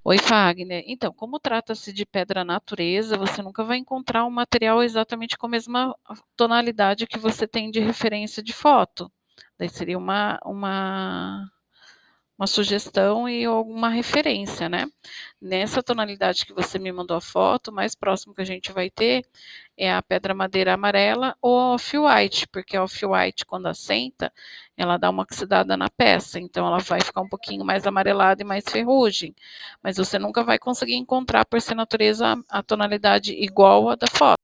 Oi, Fagner. Então, como trata-se de pedra natureza, você nunca vai encontrar um material exatamente com a mesma tonalidade que você tem de referência de foto. Daí seria uma sugestão e alguma referência, né? Nessa tonalidade que você me mandou a foto, o mais próximo que a gente vai ter é a pedra madeira amarela ou a off-white, porque a off-white, quando assenta, ela dá uma oxidada na peça, então ela vai ficar um pouquinho mais amarelada e mais ferrugem. Mas você nunca vai conseguir encontrar, por ser natureza, a tonalidade igual à da foto.